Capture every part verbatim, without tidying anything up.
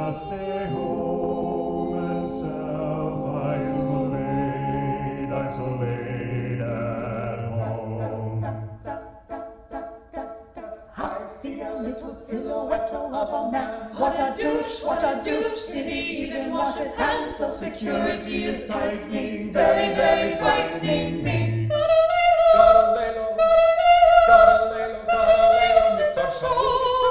gotta stay home and self-isolate, isolate at home. I see a little silhouette of a man. What a douche, what a douche. Did he even wash his hands? The security is tightening, very, very frightening me. Gotta lay low, gotta lay low, gotta lay low, Mister Shaw.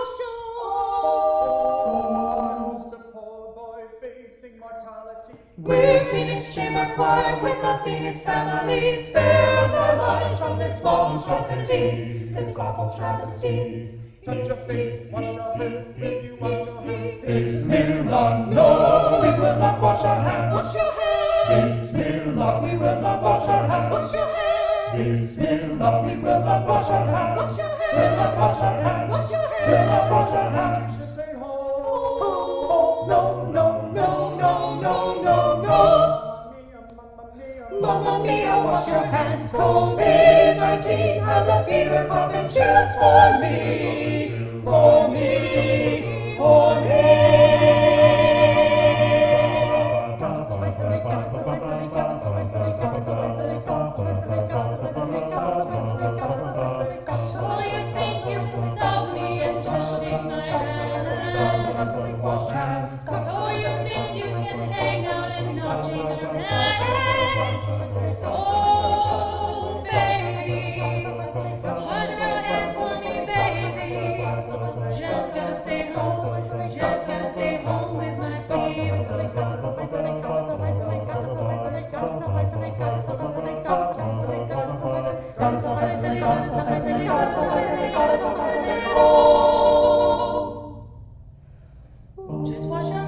I'm just a poor boy facing mortality. We're Phoenix Chamber Choir with the Phoenix family. Spare us our lives from this monstrosity, this awful travesty. Touch your face, wash your hands, will you wash your hands? Bismillah, no, we will not wash our hands. Wash your hands. Bismillah, we will not wash our hands. Wash your hands. Bismillah, we will not wash our hands. Wash your hands. Will not wash our hands. Wash your hands. Will not wash our hands. Stay home. Oh, no, no, no, no, no, no, no. Mamma mia, wash your hands. COVID nineteen has a fever, cough, and chills for me. For me, for me. So you think you can stop me and just shake my hand? Wash hands. So you think you can hang out and not change your plans? Oh, baby, wash your hands for me, baby. Just gonna stay home, just gonna stay home with my baby. Just wash your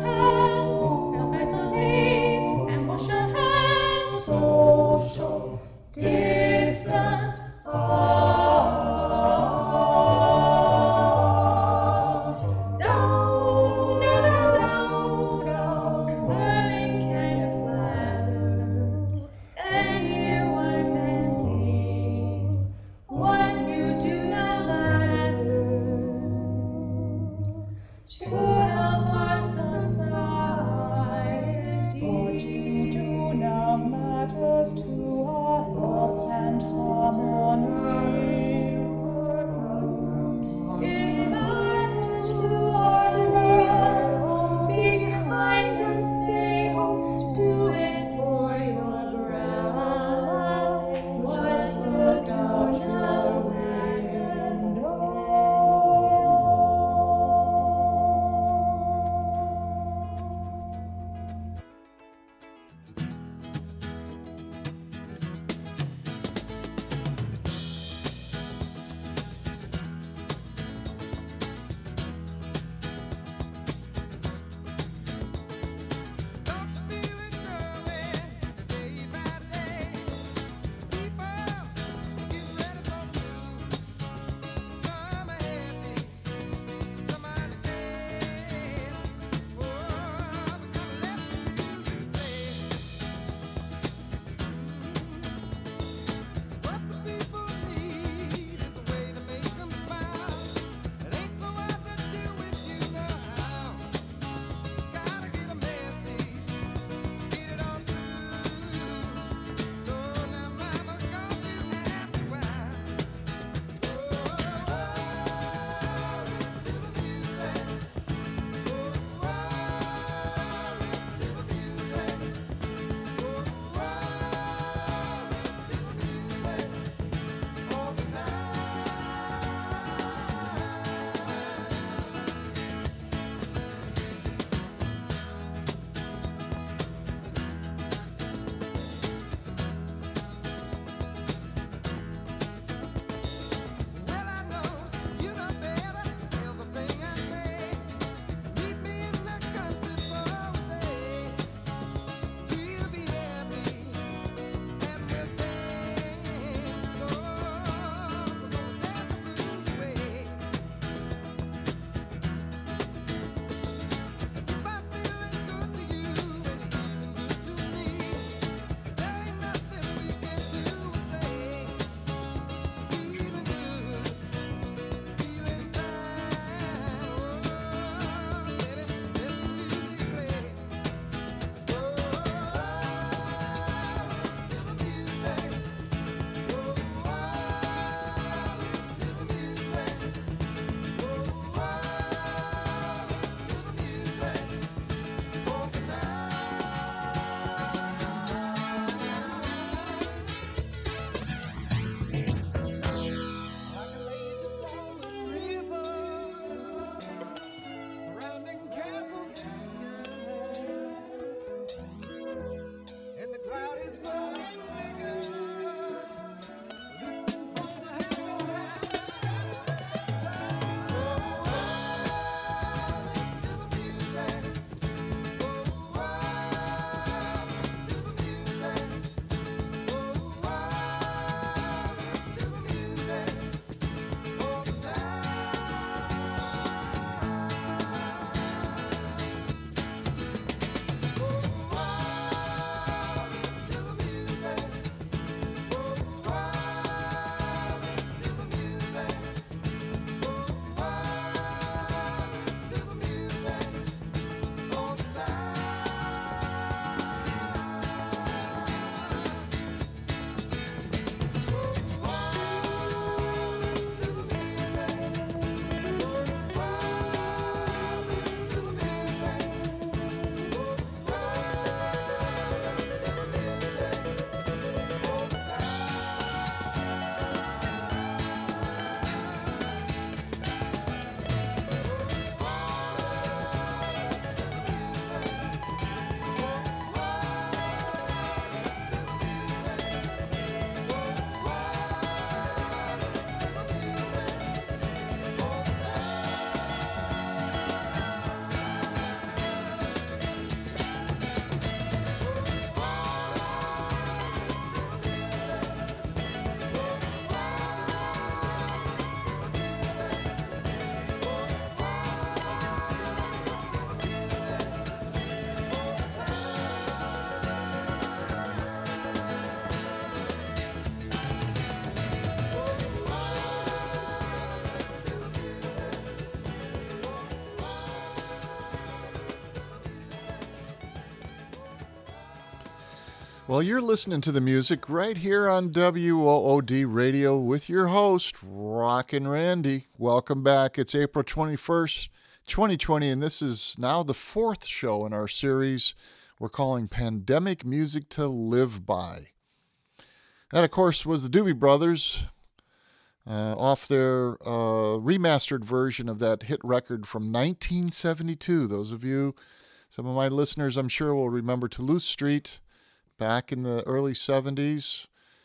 Well, you're listening to the music right here on W O O D Radio with your host, Rockin' Randy. Welcome back. It's April twenty-first, twenty twenty, and this is now the fourth show in our series we're calling Pandemic Music to Live By. That, of course, was the Doobie Brothers uh, off their uh, remastered version of that hit record from nineteen seventy-two. Those of you, some of my listeners, I'm sure, will remember Toulouse Street back in the early seventies.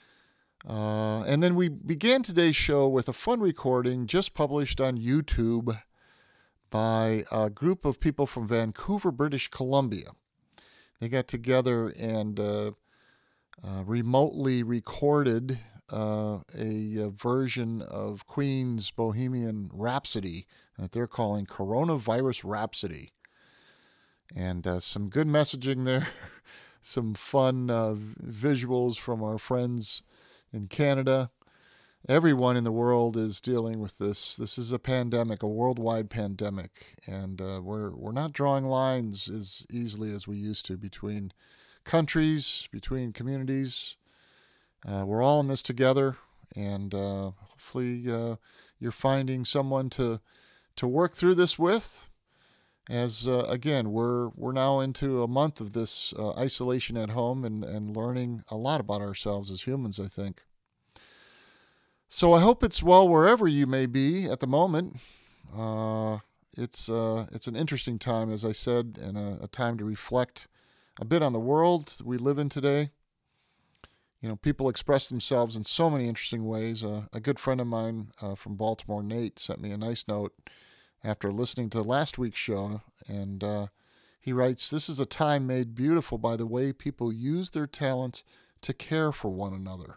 Uh, and then we began today's show with a fun recording just published on YouTube by a group of people from Vancouver, British Columbia. They got together and uh, uh, remotely recorded uh, a, a version of Queen's Bohemian Rhapsody that they're calling Coronavirus Rhapsody. And uh, some good messaging there. Some fun uh, visuals from our friends in Canada. Everyone in the world is dealing with this. This is a pandemic, a worldwide pandemic, and uh, we're we're not drawing lines as easily as we used to between countries, between communities. Uh, we're all in this together, and uh, hopefully uh, you're finding someone to to work through this with. As, uh, again, we're we're now into a month of this uh, isolation at home and, and learning a lot about ourselves as humans, I think. So I hope it's well wherever you may be at the moment. Uh, it's uh, it's an interesting time, as I said, and a, a time to reflect a bit on the world we live in today. You know, people express themselves in so many interesting ways. Uh, a good friend of mine uh, from Baltimore, Nate, sent me a nice note after listening to last week's show, and uh, he writes, "This is a time made beautiful by the way people use their talents to care for one another."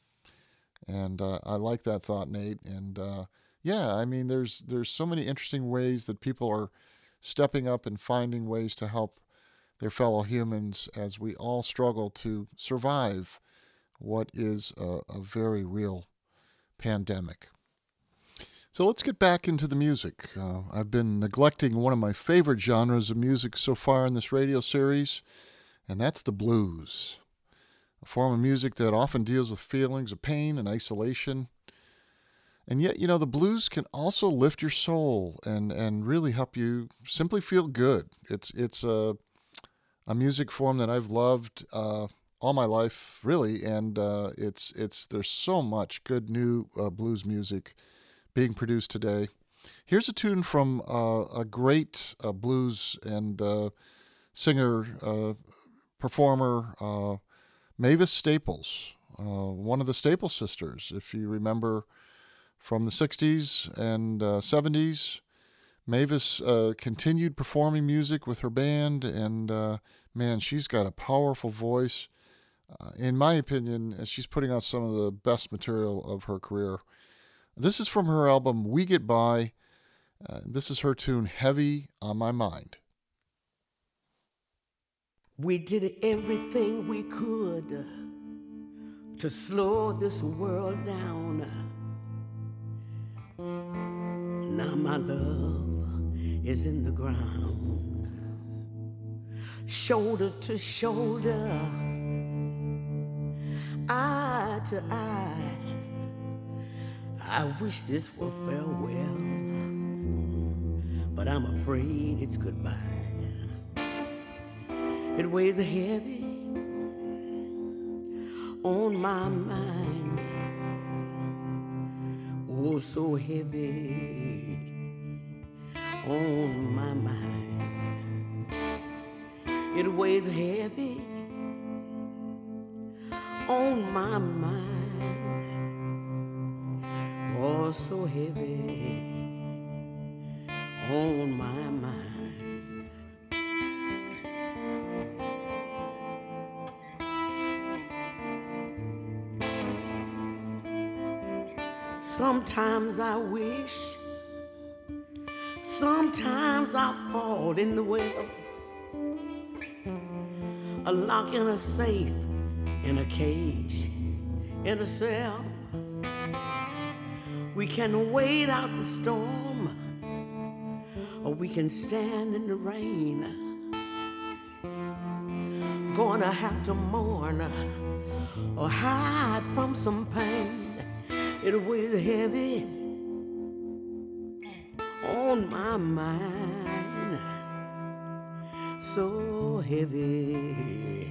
And uh, I like that thought, Nate. And uh, yeah, I mean, there's there's so many interesting ways that people are stepping up and finding ways to help their fellow humans as we all struggle to survive what is a, a very real pandemic. So let's get back into the music. Uh, I've been neglecting one of my favorite genres of music so far in this radio series, and that's the blues, a form of music that often deals with feelings of pain and isolation. And yet, you know, the blues can also lift your soul and, and really help you simply feel good. It's it's a, a music form that I've loved uh, all my life, really, and uh, it's it's there's so much good new uh, blues music being produced today. Here's a tune from uh, a great uh, blues and uh, singer, uh, performer, uh, Mavis Staples, uh, one of the Staples sisters. If you remember from the sixties and uh, seventies, Mavis uh, continued performing music with her band, and uh, man, she's got a powerful voice. Uh, in my opinion, she's putting out some of the best material of her career. This is from her album We Get By. Uh, this is her tune, Heavy on My Mind. We did everything we could to slow this world down. Now my love is in the ground, shoulder to shoulder, eye to eye. I wish this were farewell, but I'm afraid it's goodbye. It weighs heavy on my mind, oh so heavy on my mind. It weighs heavy on my mind, oh, so heavy on my mind. Sometimes I wish, sometimes I fall in the well, a lock in a safe, in a cage, in a cell. We can wait out the storm, or we can stand in the rain. gonna have to mourn or hide from some pain. It weighs heavy on my mind, so heavy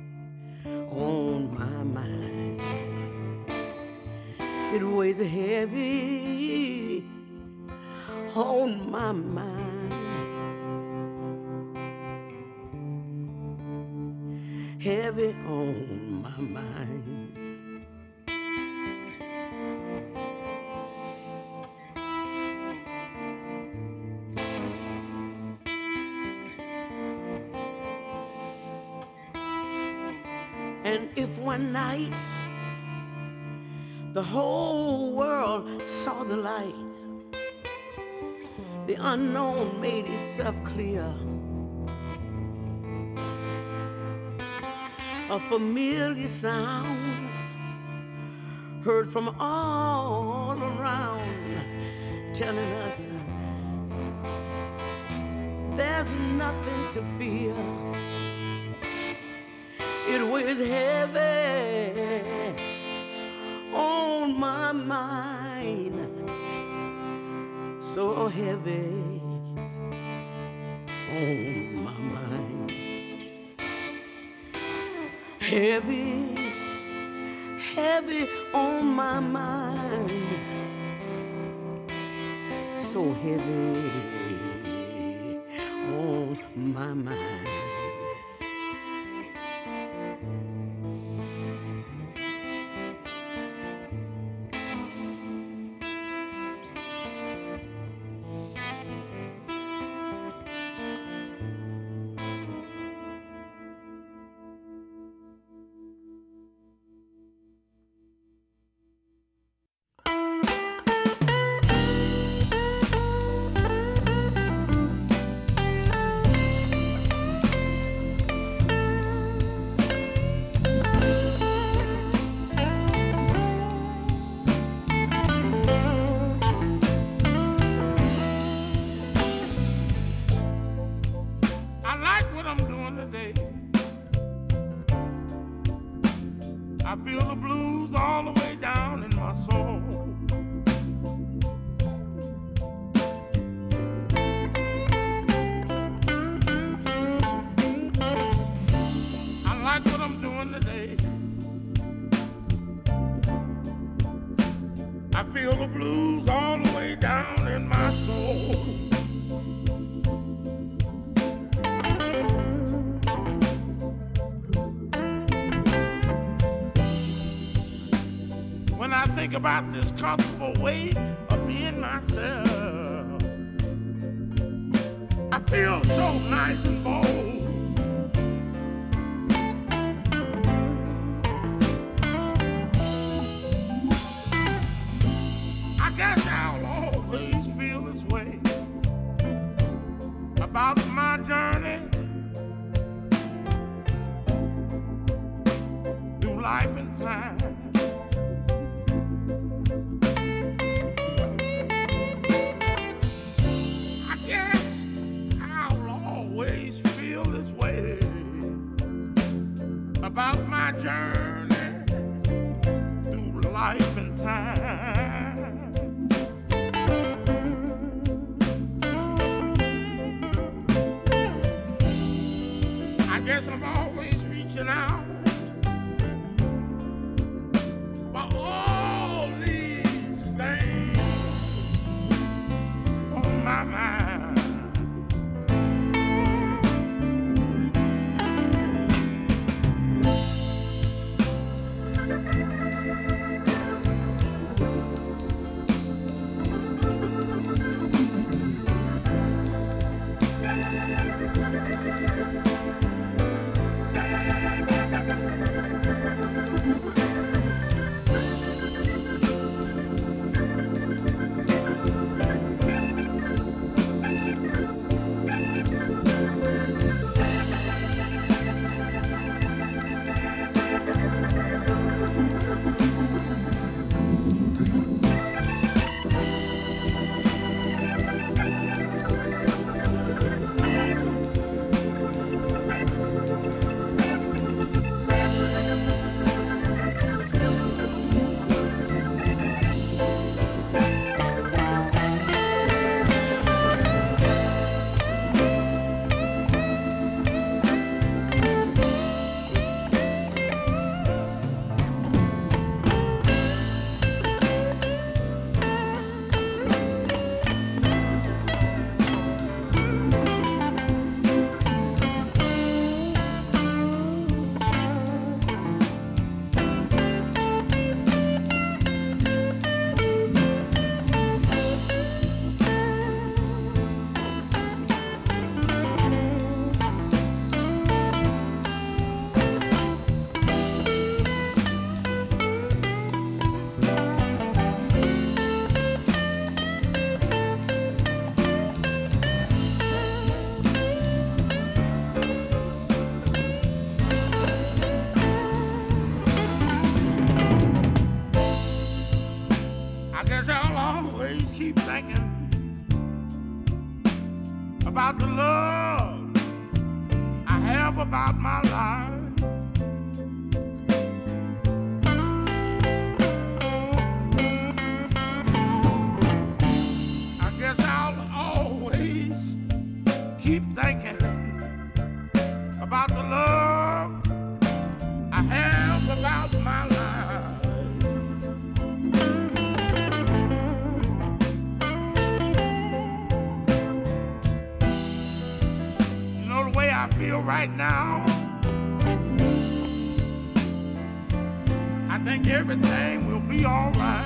on my mind. It weighs heavy on my mind, heavy on my mind. And if one night the whole world saw the light, the unknown made itself clear, a familiar sound heard from all around, telling us there's nothing to fear. It weighs heavy on my mind, so heavy on my mind, heavy, heavy on my mind, so heavy on my mind. I feel the blues all the way down in my soul. I like what I'm doing today. I feel the blues all the way down in my soul. When I think about this comfortable way of being myself, I feel so nice and bold. I guess I'll always feel this way about my journey through life and time. About my journey through life and time. I guess I'm always reaching out for all these things on my mind. about my life. I guess I'll always keep thinking about the love I have about my life. You know the way I feel right now, I think everything will be all right.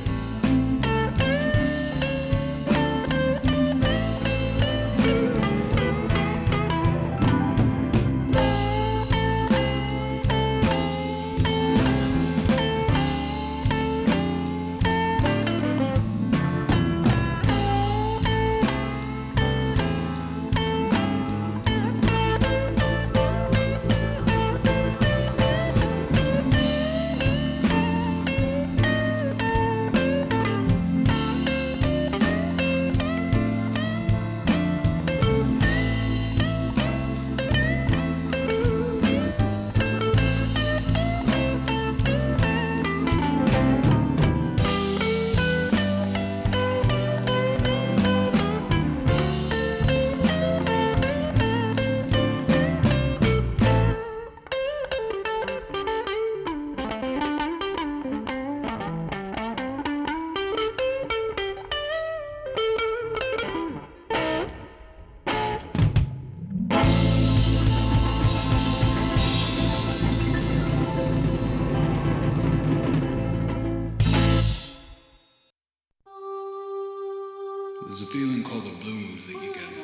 There's a feeling called the blues that you get.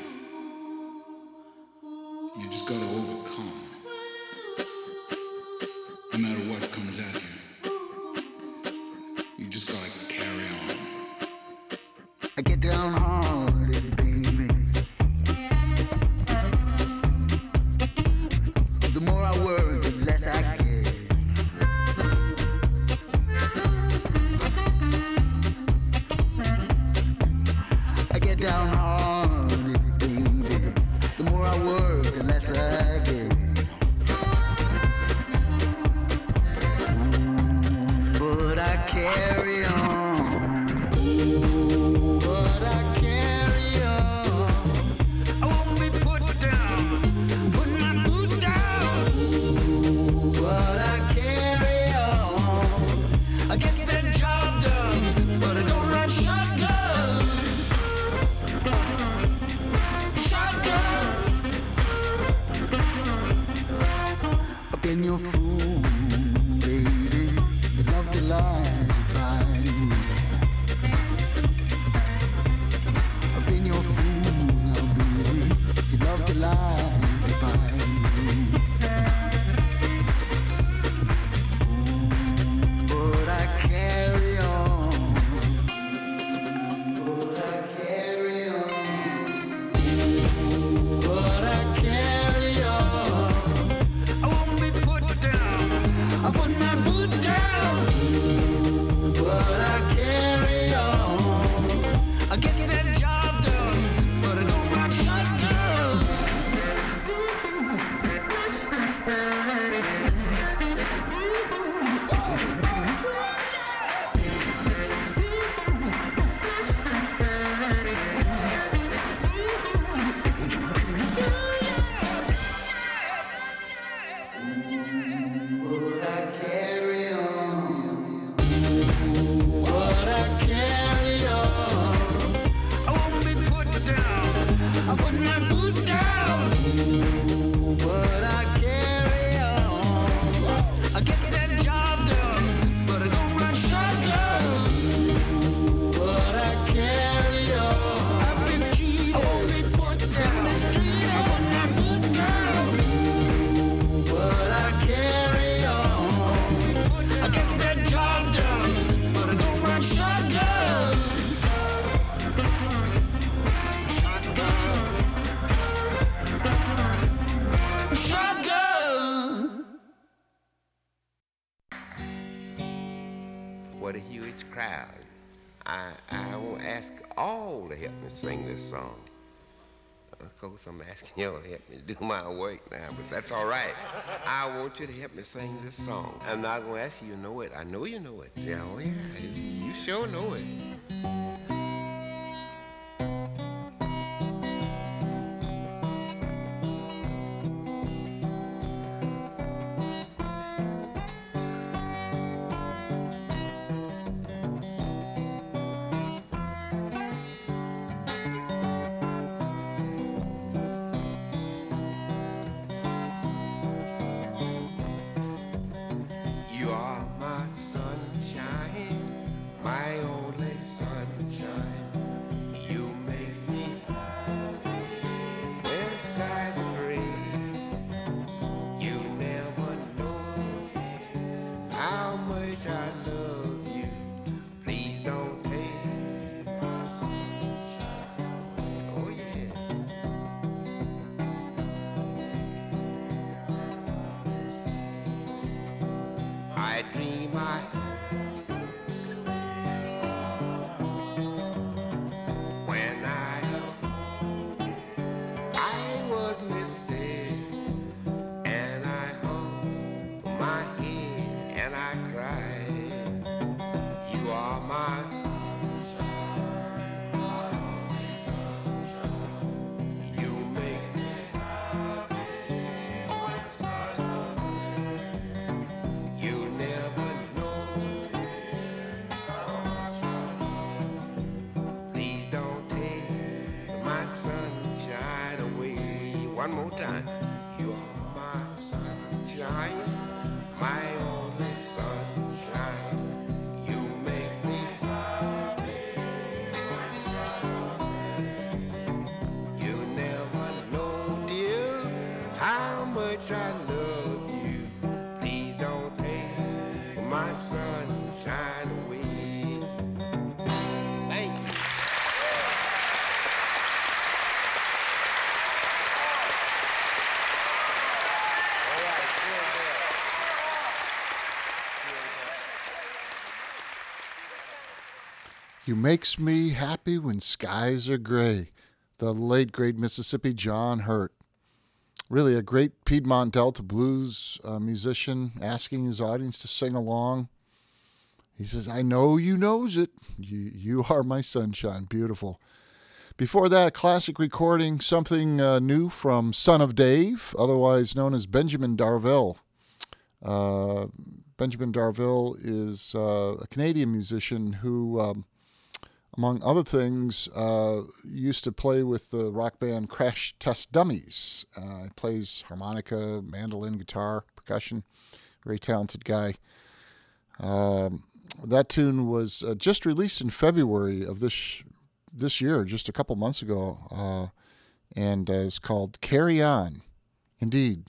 You just gotta overcome. No matter what comes at you, you just gotta carry on. I get downhearted, baby. The more I work, the less I get. I get downhearted, baby. The more I work, the less I get. Mm, but I carry on. But I carry on. I won't be put down. Put my foot down. But I carry on. I get that job done, but I don't run shotgun. Shotgun. I've been your fool, baby. You love to lie to find you. I've been your fool now, baby. You love to lie to find you. But I carry on. But I carry on. But I carry on. I won't be put down. I put my foot down. But I carry on. I get that job done, but I don't rock shotgun. But I carry on. But I carry on. I won't be put down. I put my foot down. But I carry on. I get that job done, but I don't run shotgun. But I carry on. I've been cheated. I won't be put down. Mistreated. I put my foot down. But I carry on. I get that job done, but I don't run shotgun. Shotgun. Shotgun. What a huge crowd. I, I will ask all to help me sing this song. of course, I'm asking y'all to help me do my work now, but that's all right. I want you to help me sing this song. I'm not going to ask you, you know it. I know you know it. Yeah, oh yeah, it's, you sure know it. You are my sunshine, my only sunshine. You makes me when skies are gray. You never know how much I love you. Please don't take my sunshine. Oh yeah. I dream I when I I was listed and I hung my head and I cried. You are my sunshine. You make me You never know. Please don't take my sunshine away. One more time. You are my sunshine, my only sunshine. You make me You never know, dear, how much I love you. Please don't take my sunshine away. Thank you. All right, feel good. Feel good. You Makes Me Happy When Skies Are Gray. The late, great Mississippi John Hurt. Really a great Piedmont Delta blues uh, musician, asking his audience to sing along. He says, I know you knows it. You, you are my sunshine. Beautiful. Before that, a classic recording, something uh, new from Son of Dave, otherwise known as Benjamin Darville. Uh, Benjamin Darville is uh, a Canadian musician who, um, among other things, uh, used to play with the rock band Crash Test Dummies. Uh, he plays harmonica, mandolin, guitar, percussion. Very talented guy. Um, that tune was uh, just released in February of this this year, just a couple months ago, uh, and uh, it's called Carry On. Indeed.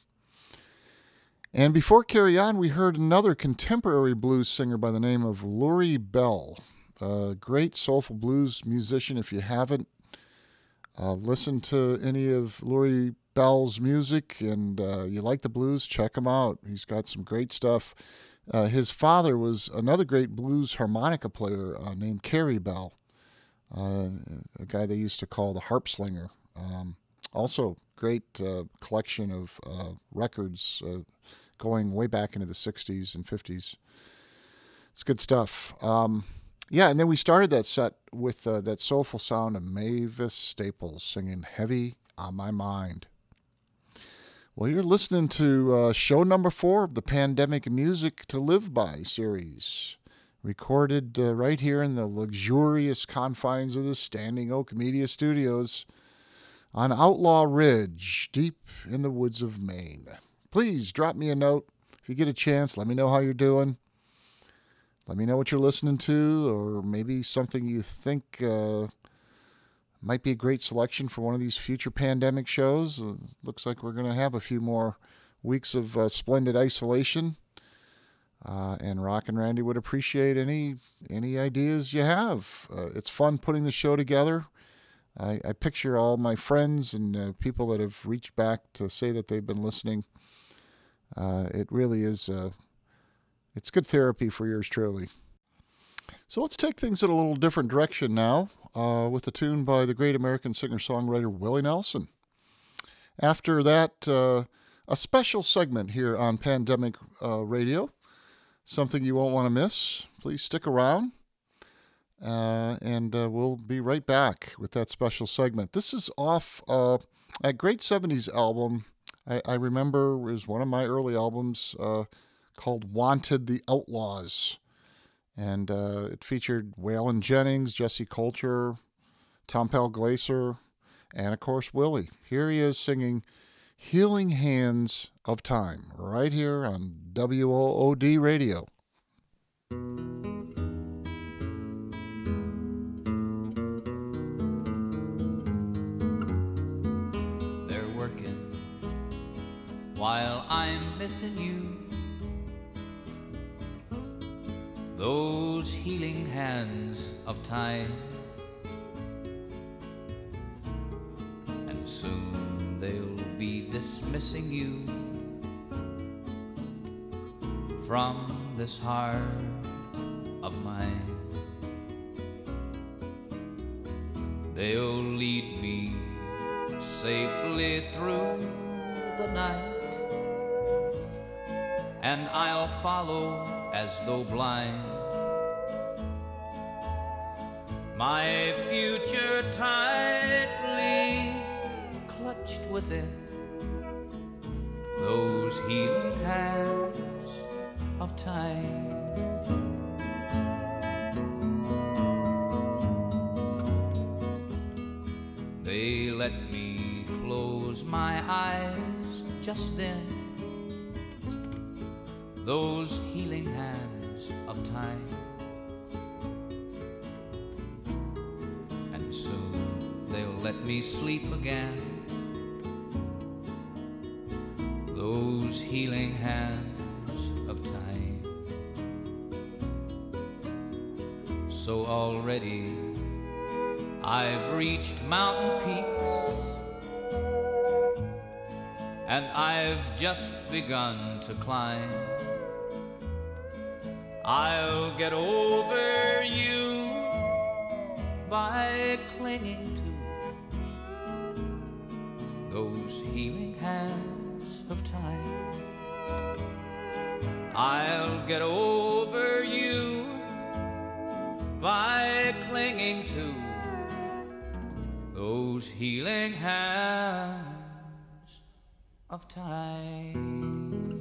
And before Carry On, we heard another contemporary blues singer by the name of Laurie Bell. A great soulful blues musician. If you haven't uh, listened to any of Laurie Bell's music and uh, you like the blues, check him out. He's got some great stuff. Uh, his father was another great blues harmonica player uh, named Carrie Bell, uh, a guy they used to call the harp slinger. Um, also, great uh, collection of uh, records uh, going way back into the sixties and fifties. It's good stuff. Um, yeah, and then we started that set with uh, that soulful sound of Mavis Staples singing Heavy on My Mind. Well, you're listening to uh, show number four of the Pandemic Music to Live By series, recorded uh, right here in the luxurious confines of the Standing Oak Media Studios on Outlaw Ridge, deep in the woods of Maine. Please drop me a note if you get a chance. Let me know how you're doing. Let me know what you're listening to, or maybe something you think uh, might be a great selection for one of these future pandemic shows. Uh, looks like we're going to have a few more weeks of uh, splendid isolation. Uh, and Rock and Randy would appreciate any any ideas you have. Uh, it's fun putting the show together. I, I picture all my friends and uh, people that have reached back to say that they've been listening. Uh, it really is, uh, it's good therapy for yours truly. So let's take things in a little different direction now uh, with a tune by the great American singer-songwriter Willie Nelson. after that, uh, a special segment here on Pandemic uh, Radio, something you won't want to miss. Please stick around, uh, and uh, we'll be right back with that special segment. This is off uh, a great seventies album. I, I remember it was one of my early albums uh, called Wanted the Outlaws. And uh, it featured Waylon Jennings, Jesse Coulter, Tom Pell Glaser, and of course Willie. Here he is singing Healing Hands of Time right here on W O O D Radio. They're working while I'm missing you. Those healing hands of time, and soon they'll be dismissing you from this heart of mine. They'll lead me safely through the night, and I'll follow as though blind. My future tightly clutched within those healing hands of time. They let me close my eyes just then, those healing hands of time. And soon they'll let me sleep again, those healing hands of time. So already I've reached mountain peaks, and I've just begun to climb. I'll get over you by clinging to those healing hands of time. I'll get over you by clinging to those healing hands of time.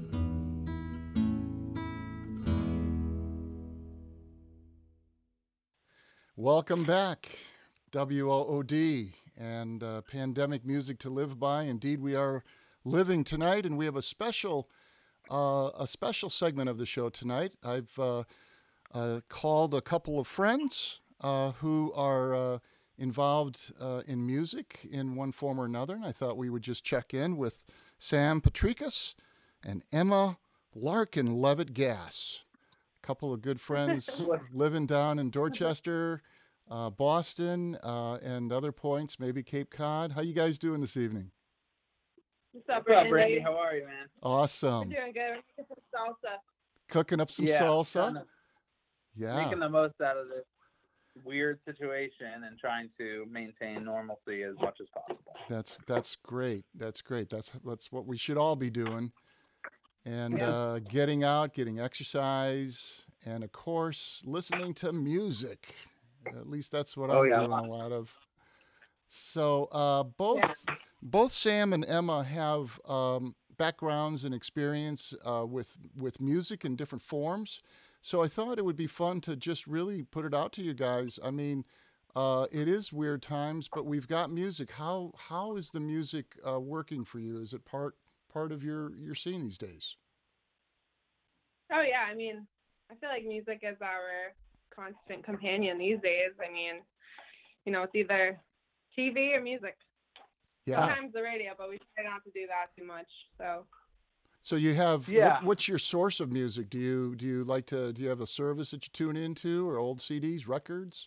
Welcome back, W O O D, and uh, Pandemic Music to Live By. Indeed, we are living tonight, and we have a special uh, a special segment of the show tonight. I've uh, uh, called a couple of friends uh, who are uh, involved uh, in music in one form or another, and I thought we would just check in with Sam Patrikas and Emma Larkin Levitt Gass. A couple of good friends living down in Dorchester, uh, Boston, uh, and other points, maybe Cape Cod. How you guys doing this evening? What's up, What's up, Brandy? Brandy? How are you, man? Awesome. We're doing good. We're making some salsa. Cooking up some Yeah, salsa? kinda Yeah. Making the most out of this weird situation and trying to maintain normalcy as much as possible. That's that's great. That's great. That's that's what we should all be doing. And Yeah. uh, getting out, getting exercise, and of course, listening to music. At least that's what Oh, I'm yeah, a doing lot. a lot of. So uh, both both Sam and Emma have um, backgrounds and experience uh, with with music in different forms. So I thought it would be fun to just really put it out to you guys. I mean, uh, it is weird times, but we've got music. How how is the music uh, working for you? Is it part part of your your scene these days? Oh yeah, I mean, I feel like music is our constant companion these days. I mean, you know, it's either T V or music. Yeah. Sometimes the radio, but we try not to do that too much. So So you have Yeah. what, what's your source of music? Do you do you like to do you have a service that you tune into, or old C Ds, records?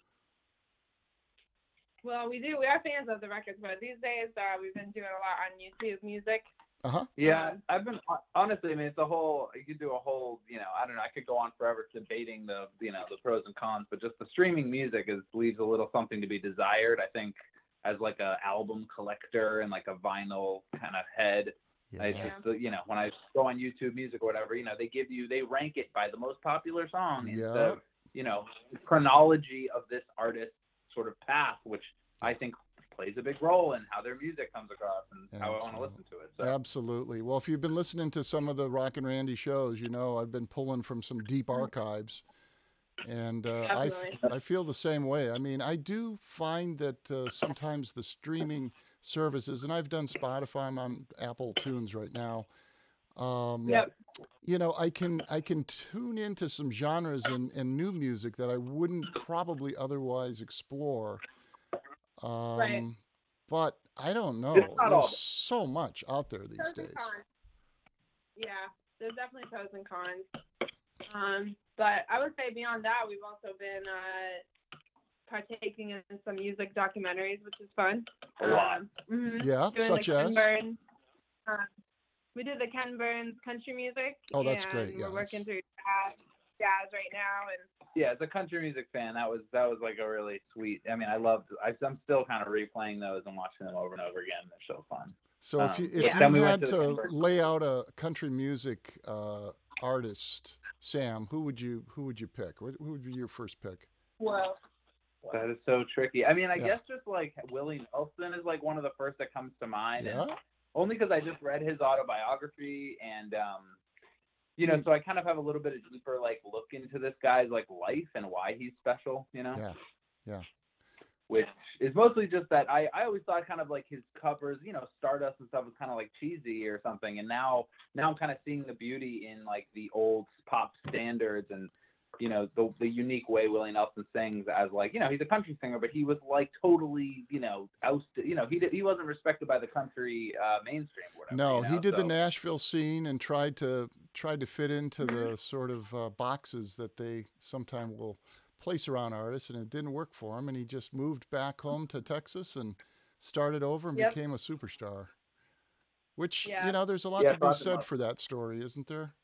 well, we do. We are fans of the records, but these days uh, we've been doing a lot on YouTube Music. Uh huh. Yeah, I've been honestly. I mean, it's a whole. You could do a whole. You know, I don't know. I could go on forever debating the, you know, the pros and cons. But just the streaming music is leaves a little something to be desired. I think as like a album collector and like a vinyl kind of head. I Yeah. just, you know, when I go on YouTube Music or whatever, you know, they give you, they rank it by the most popular song Yeah. instead of, you know, chronology of this artist's sort of path, which I think plays a big role in how their music comes across and how I want to listen to it. So. Absolutely. Well, if you've been listening to some of the Rock and Randy shows, you know I've been pulling from some deep archives, and uh, I, f- Definitely. I feel the same way. I mean, I do find that uh, sometimes the streaming services, and I've done Spotify, I'm on Apple Tunes right now. Um, Yep. You know, I can I can tune into some genres and, and new music that I wouldn't probably otherwise explore. Um, Right. But I don't know. It's not all There's bad. so much out there these Pros and days. cons. Yeah, there's definitely pros and cons. Um, but I would say beyond that, we've also been uh, partaking in some music documentaries, which is fun. A lot. Um, mhm. Yeah, Doing such the Ken as? Burns. Um, we did the Ken Burns country music. Oh, that's and great, yeah, We're working through jazz, jazz right now, and Yeah, as a country music fan, that was that was like a really sweet. I mean, I loved. I, I'm still kind of replaying those and watching them over and over again. They're so fun. So if you Um, if yeah. you Then we had went to the to Ken Burns. lay out a country music uh, artist, Sam, who would you who would you pick? Wh- Who would be your first pick? well, That is so tricky. I mean, I Yeah. guess just like Willie Nelson is like one of the first that comes to mind. and Yeah. Only because I just read his autobiography and, um, you know, He- so I kind of have a little bit of deeper like look into this guy's like life and why he's special, you know? Yeah. Yeah. Which is mostly just that I, I always thought kind of like his covers, you know, Stardust and stuff was kind of like cheesy or something. And now, now I'm kind of seeing the beauty in like the old pop standards and, you know, the the unique way Willie Nelson sings as like, you know, he's a country singer, but he was like totally, you know, ousted, you know, he did, he wasn't respected by the country uh, mainstream or whatever. No, you know? he did the So- Nashville scene and tried to tried to fit into the sort of uh, boxes that they sometimes will place around artists, and it didn't work for him. And he just moved back home to Texas and started over and Yep. became a superstar. Which Yeah. you know, there's a lot Yeah, to be thought said about- for that story, isn't there?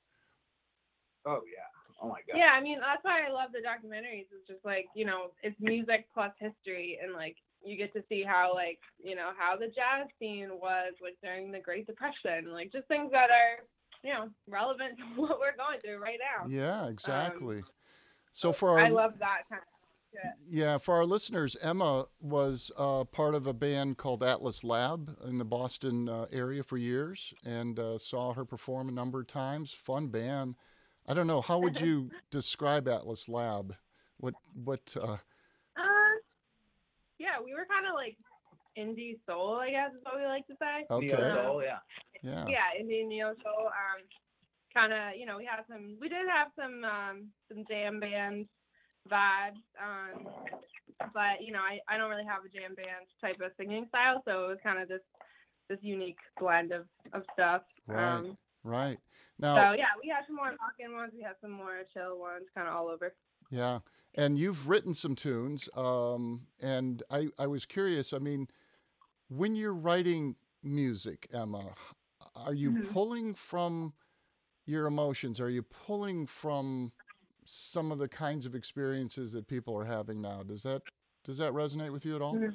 Oh yeah. Oh my god. yeah, I mean that's why I love the documentaries. It's just like, you know, it's music plus history, and like you get to see how like, you know, how the jazz scene was like during the Great Depression, like just things that are, you know, relevant to what we're going through right now. Yeah, exactly. so for our I love that kind of shit. Yeah, for our listeners, Emma was uh, part of a band called Atlas Lab in the Boston uh, area for years, and uh, saw her perform a number of times. Fun band. I don't know, how would you describe Atlas Lab? What what? Uh, Uh, yeah, we were kind of like indie soul, I guess is what we like to say. okay, Neo soul, yeah. yeah, Yeah, indie neo soul. Um, kind of, you know, we had some, we did have some, um, some jam band vibes. Um, but you know, I, I don't really have a jam band type of singing style, so it was kind of this, this unique blend of, of stuff. right, Um, right. Now, so yeah, we had some more rockin' ones, we had some more chill ones, kind of all over. yeah, and you've written some tunes, um, and I I was curious. I mean, when you're writing music, Emma, are you Mhm. pulling from your emotions? Are you pulling from some of the kinds of experiences that people are having now? Does that does that resonate with you at all? Mhm.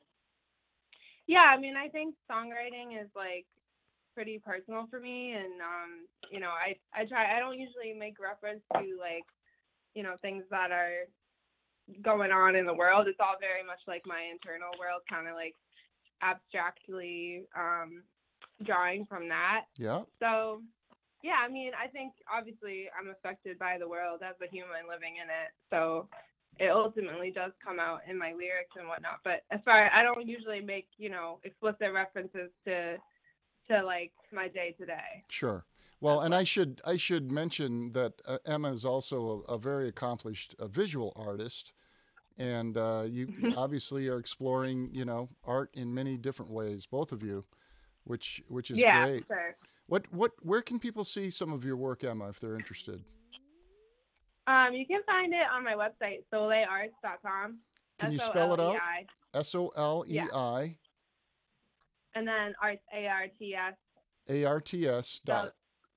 Yeah, I mean, I think songwriting is like pretty personal for me, and um, you know, I I try. I don't usually make reference to like, you know, things that are going on in the world. It's all very much like my internal world, kind of like abstractly um, drawing from that. Yeah. So, yeah, I mean, I think obviously I'm affected by the world as a human living in it. So it ultimately does come out in my lyrics and whatnot. But as far I don't usually make, you know, explicit references to to like my day to day. Sure. Well, and I should I should mention that uh, Emma is also a, a very accomplished uh, visual artist, and uh, you obviously are exploring, you know, art in many different ways, both of you, which which is Yeah, great. sure. What what where can people see some of your work, Emma, if they're interested? Um, you can find it on my website, soleil arts dot com. Can you spell it out? S O L E I. S O L E I And then arts, A R T S A R T S dot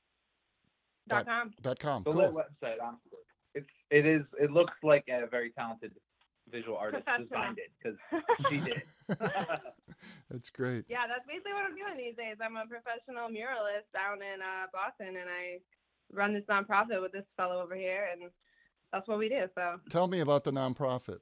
dot com. dot com. The Cool. lit website, honestly. It's it is it looks like a very talented visual artist Professional. designed it because she did. That's great. Yeah, that's basically what I'm doing these days. I'm a professional muralist down in uh, Boston, and I run this nonprofit with this fellow over here, and that's what we do. So Tell me about the nonprofit.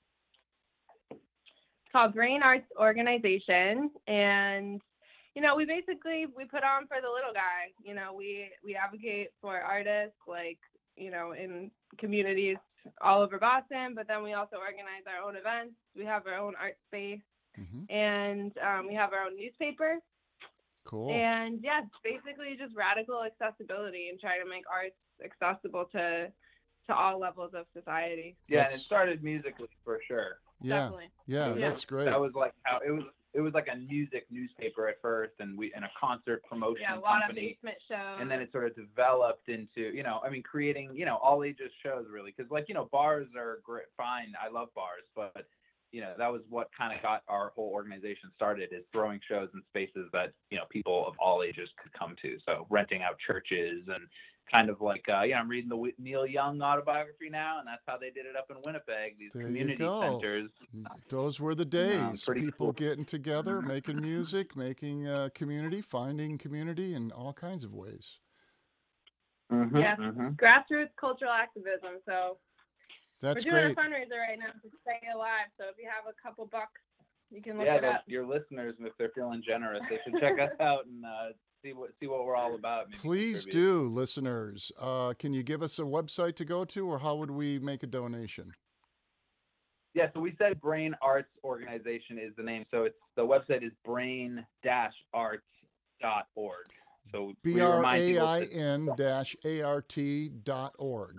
it's called Brain Arts Organization, and you know, we basically we put on for the little guy. You know, we we advocate for artists, like, you know, in communities all over Boston, but then we also organize our own events. We have our own art space, Mm-hmm. and um, we have our own newspaper. Cool. And yeah, it's basically just radical accessibility and try to make arts accessible to to all levels of society. Yeah, and That's- it started musically for sure. Yeah. Definitely. Yeah, So that's great. That was like how it was. It was like a music newspaper at first, and we and a concert promotion Yeah, a lot company. of basement shows. And then it sort of developed into, you know, I mean, creating, you know, all ages shows really, because like, you know, bars are great, fine. I love bars, but you know, that was what kind of got our whole organization started, is throwing shows in spaces that, you know, people of all ages could come to. So renting out churches and kind of like, uh, you know, I'm reading the Wi- Neil Young autobiography now, and that's how they did it up in Winnipeg. These There you community go. centers. Those were the days. pretty People cool. getting together, making music, making uh, community, finding community in all kinds of ways. Mhm, Yeah, mhm. grassroots cultural activism. So That's we're doing great. a fundraiser right now to stay alive. So if you have a couple bucks, you can look Yeah, it those, up. your listeners, if they're feeling generous, they should check us out and uh, see what see what we're all about. Maybe Please contribute. do, listeners. Uh, can you give us a website to go to, or how would we make a donation? Yeah, so we said Brain Arts Organization is the name. So it's the website is brain arts dot org. So we B R remind A people I that N dash A R T dot org.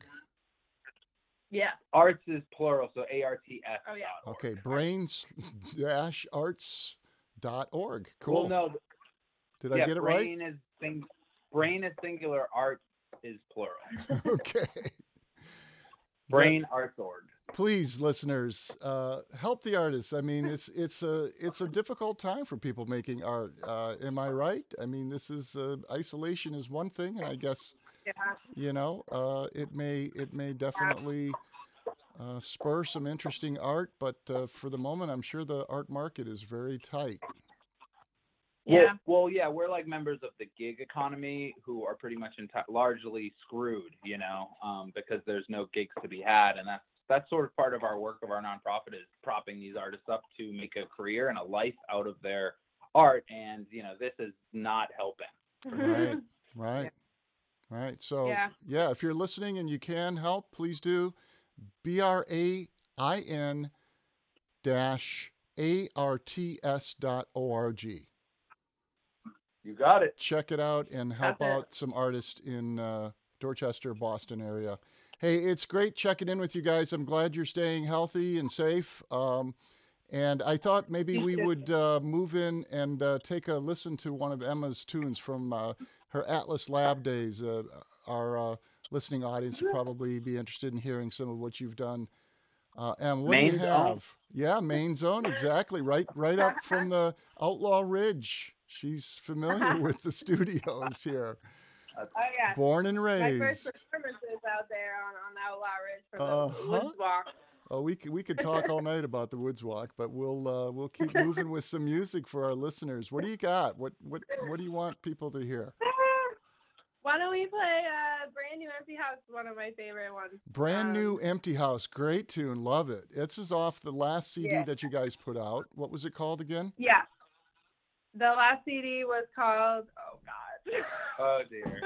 Yeah. arts is plural, so A R T S. Oh yeah. Okay, brains dash arts dot org. Cool. Well, no. Did I yeah, get it right? brain is sing, brain is singular, art is plural. Okay. Brain Arts Org. Please, listeners, uh, help the artists. I mean, it's it's a it's a difficult time for people making art. Uh, am I right? I mean, this is uh, isolation is one thing, and I guess Yeah. you know uh, it may it may definitely uh, spur some interesting art, but uh, for the moment, I'm sure the art market is very tight. Yeah. Well, well, yeah, we're like members of the gig economy who are pretty much enti- largely screwed, you know, um, because there's no gigs to be had, and that's that's sort of part of our work of our nonprofit, is propping these artists up to make a career and a life out of their art, and you know, this is not helping. Right, right, right. So Yeah. yeah, if you're listening and you can help, please do. B R A I N dash A R T S dot O R G. You got it. Check it out and help That's it. out some artists in uh, Dorchester, Boston area. Hey, it's great checking in with you guys. I'm glad you're staying healthy and safe. Um, and I thought maybe You we too. would uh, move in and uh, take a listen to one of Emma's tunes from uh, her Atlas Lab days. Uh, our uh, listening audience would probably be interested in hearing some of what you've done. Uh, Em, what do Main you Zone. have? Yeah, Main Zone, exactly. Right, right up from the Outlaw Ridge. She's familiar with the studios here. Oh yeah. Born and My first raised. performances out there on, on Outlaw Ridge for the Uh-huh. Woods Walk. Oh, we could, we could talk all night about the Woods Walk, but we'll uh, we'll keep moving with some music for our listeners. What do you got? What what what do you want people to hear? Why don't we play uh, Brand New Empty House, one of my favorite ones. Brand Um, new Empty House, great tune, love it. This is off the last C D Yeah. that you guys put out. What was it called again? Yeah. The last C D was called, oh God. Oh dear.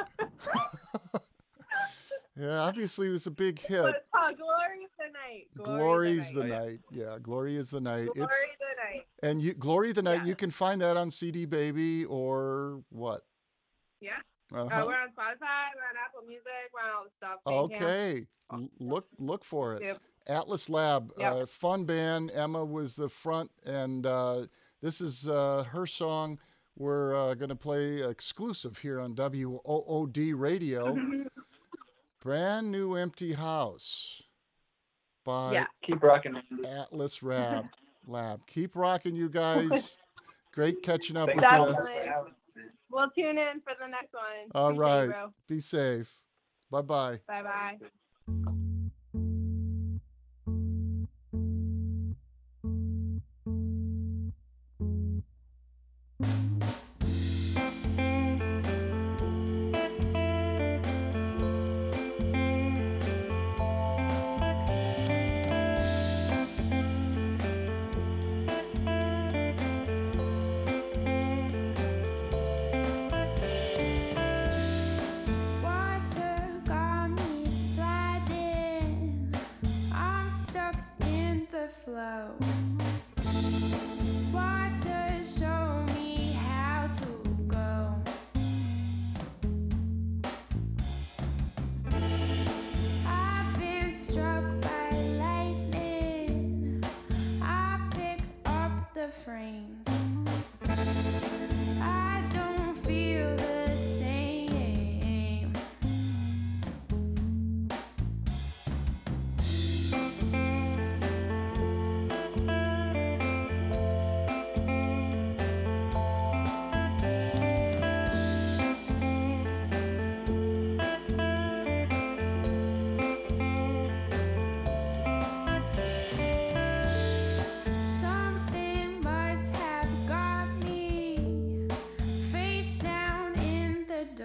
Yeah, obviously it was a big hit. It's called Glory is the Night. Glory's the Night. night. Yeah, Glory is the night. Glory It's the Night. and you Glory the night. Yeah. You can find that on C D Baby or what? Yeah. Uh-huh. Uh, we're on Spotify, we're on Apple Music, we're on all the stuff. Bandcamp. Okay, L- look look for it. Yep. Atlas Lab, Yep. uh, fun band. Emma was the front, and uh, this is uh, her song. We're uh, going to play exclusive here on W O O D Radio. Brand New Empty House by Yeah. Keep rocking. Atlas Lab. Lab. Keep rocking, you guys. Great catching up with Thanks so you. much for having me. We'll tune in for the next one. All Appreciate right. you, bro. Be safe. Bye bye. Bye bye.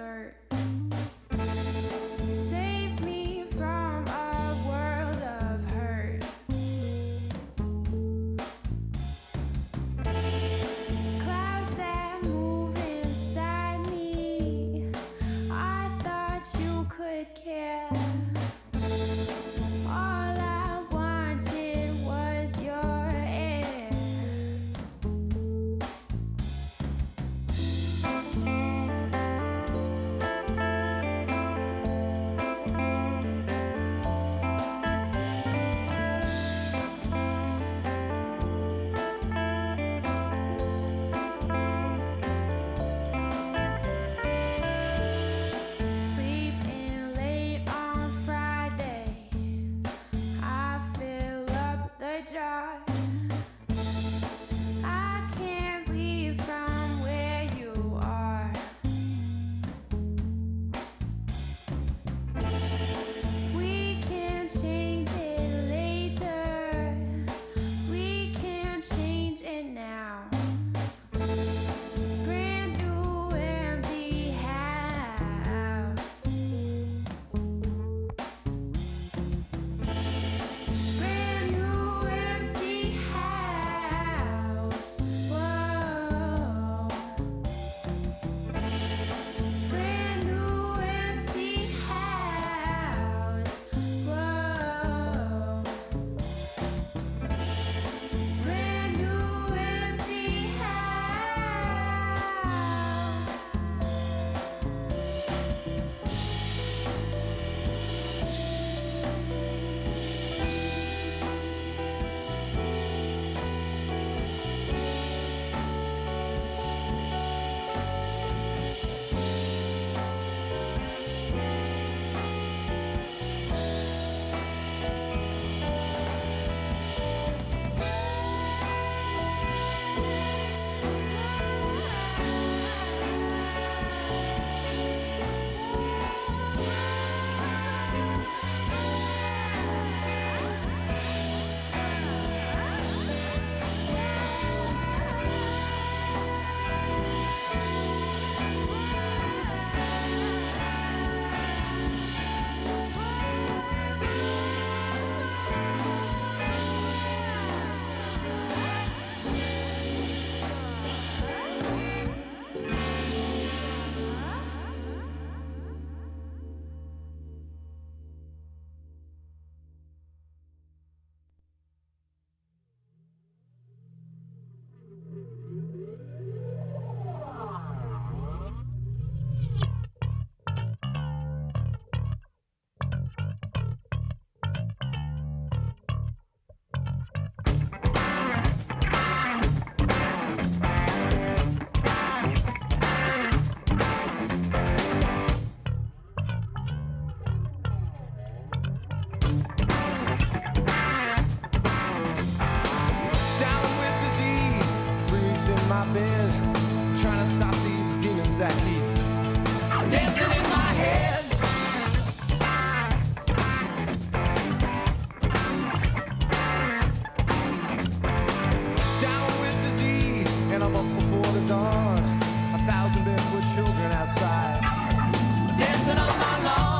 shirt. Save me from a world of hurt. Clouds that move inside me. I thought you could care. All I wanted was your air. Sleeping late on Friday, I fill up the jar. I can't leave from where you are. We can change it later. We can change it now. Brand new empty house. Brand new empty house. Whoa. Brand new empty house. Whoa. Brand new empty Down with disease, three weeks in my bed, trying to stop these demons that keep dancing in my head. Down with disease, and I'm up before the dawn. A thousand barefoot children outside, dancing on my lawn.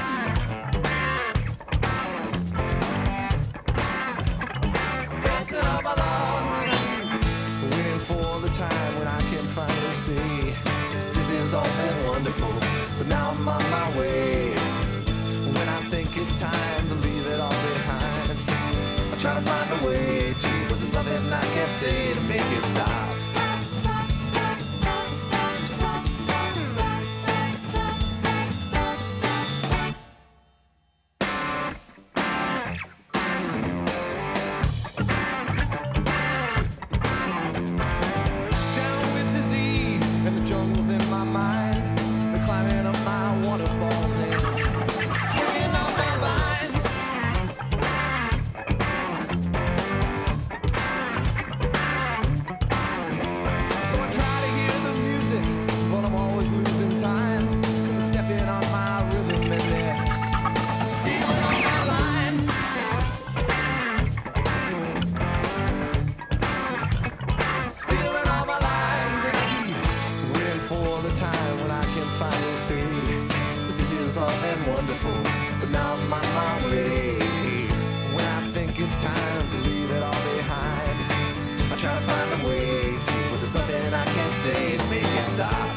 Dancing on my lawn, waiting for the time when I can finally see this has all been wonderful, but now I'm on my way. When I think it's time to leave it all behind, I try to find a way to, but there's nothing I can say to make it stop. Down with disease, and the jungle's in my mind. They're climbing up my waterfalls and swinging on my vines. been wonderful, but now I'm on my way. When I think it's time to leave it all behind, I try to find a way to, but there's nothing I can say to make it stop.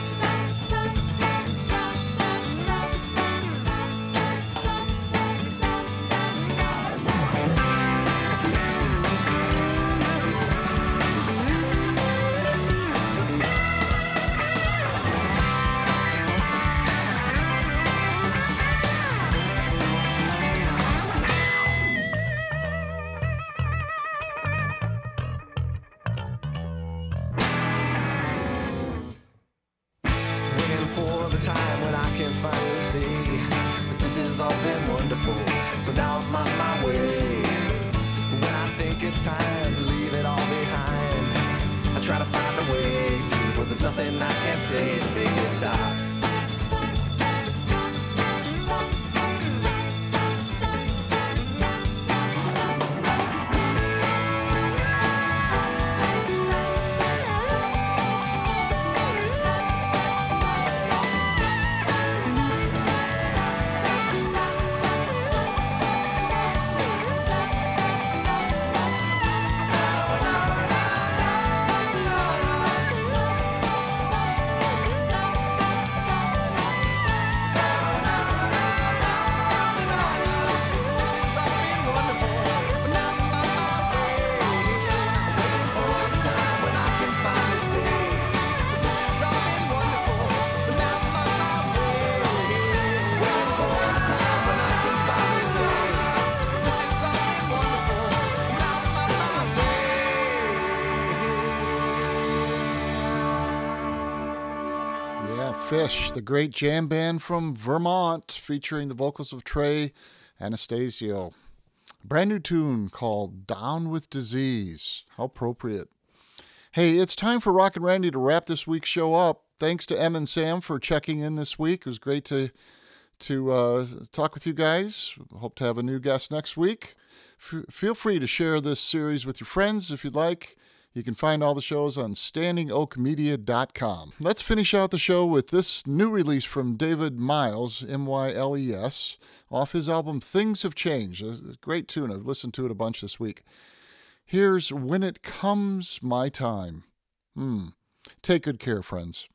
Fish, the great jam band from Vermont, featuring the vocals of Trey Anastasio. Brand new tune called Down with Disease. How appropriate. Hey, it's time for Rockin' Randy to wrap this week's show up. Thanks to Em and Sam for checking in this week. It was great to to uh, talk with you guys. Hope to have a new guest next week. F- feel free to share this series with your friends if you'd like. You can find all the shows on standing oak media dot com. Let's finish out the show with this new release from David Miles, M Y L E S, off his album Things Have Changed. A great tune. I've listened to it a bunch this week. Here's When It Comes My Time. Hmm. Take good care, friends.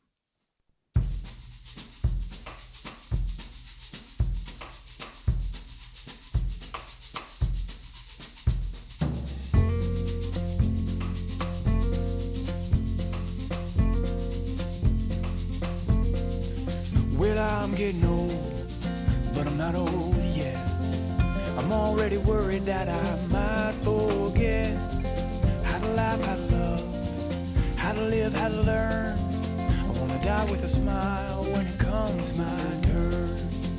Well, I'm getting old, but I'm not old yet. I'm already worried that I might forget how to laugh, how to love, how to live, how to learn. I wanna die with a smile when it comes my turn.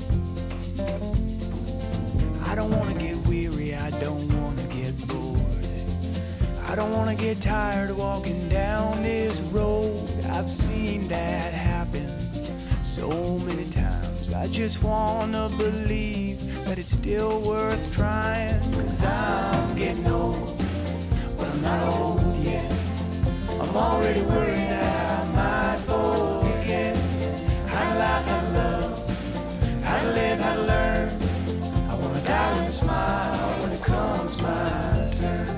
I don't wanna get weary, I don't wanna get bored. I don't wanna get tired of walking down this road. I've seen that happen so many times. I just wanna believe that it's still worth trying. Cause I'm getting old, but I'm not old yet. I'm already worried that I might forget how to laugh, how to love, how to live, how to learn. I wanna die with a smile when it comes my turn.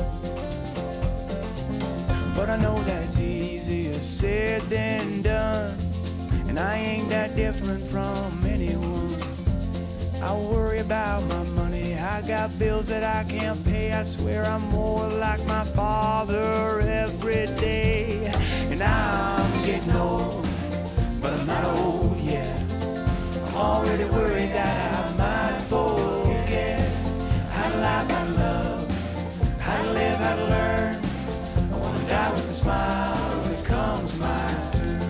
But I know that it's easier said than done, and I ain't that different from anyone. I worry about my money, I got bills that I can't pay. I swear I'm more like my father every day. And I'm getting old, but I'm not old yet. I'm already worried that I might forget how to laugh, how to love, how to live, how to learn. I wanna die with a smile when it comes my turn.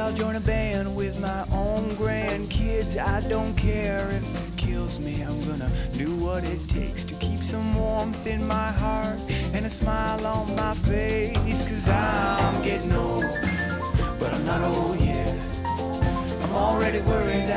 I'll join a band with my own grandkids. I don't care if it kills me. I'm gonna do what it takes to keep some warmth in my heart and a smile on my face. Cause I'm getting old, but I'm not old yet. I'm already worrying